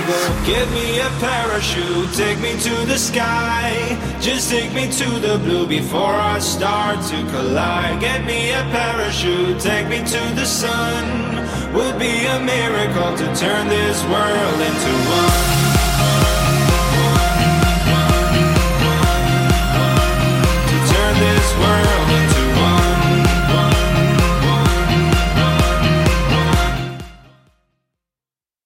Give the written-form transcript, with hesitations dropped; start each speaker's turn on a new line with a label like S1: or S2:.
S1: Give me a parachute, take me to the sky. Just take me to the blue before I start to collide. Get me a parachute, take me to the sun. Would be a miracle to turn this world into one.